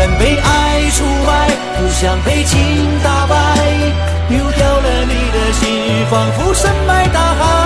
愿被爱出卖，不想被情打败。丢掉了你的心，仿佛深埋大海。